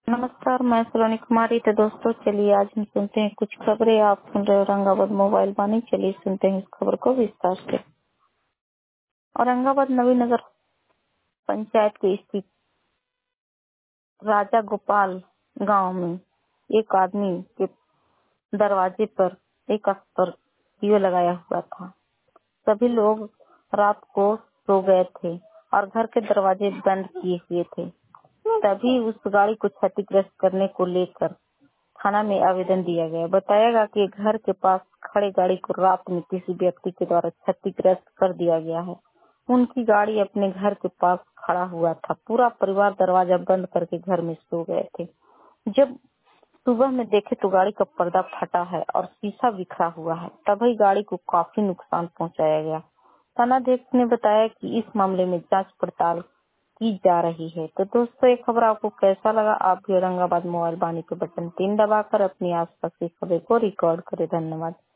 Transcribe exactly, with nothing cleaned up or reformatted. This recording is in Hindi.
नमस्कार, मैं सलोनी कुमारी। तो दोस्तों चलिए आज हम सुनते हैं कुछ खबरें। आप सुन रहे हो औरंगाबाद मोबाइल वाणी। चलिए सुनते हैं इस खबर को विस्तार से। औरंगाबाद नवीनगर पंचायत के स्थित राजा गोपाल गांव में एक आदमी के दरवाजे पर एक स्कॉर्पियो लगाया हुआ था। सभी लोग रात को सो गए थे और घर के दरवाजे बंद किए हुए थे। तभी उस गाड़ी को क्षतिग्रस्त करने को लेकर थाना में आवेदन दिया गया। बताया गया कि घर के पास खड़ी गाड़ी को रात में किसी व्यक्ति के द्वारा क्षतिग्रस्त कर दिया गया है। उनकी गाड़ी अपने घर के पास खड़ा हुआ था। पूरा परिवार दरवाजा बंद करके घर में सो गए थे। जब सुबह में देखे तो गाड़ी का पर्दा फटा है और शीशा बिखरा हुआ है। तभी गाड़ी को काफी नुकसान पहुंचाया गया। थानाध्यक्ष ने बताया कि इस मामले में जांच पड़ताल की जा रही है। तो दोस्तों ये खबर आपको कैसा लगा? आप भी औरंगाबाद मोबाइल वाणी के बटन तीन दबाकर अपनी आसपास की खबर को रिकॉर्ड करें। धन्यवाद।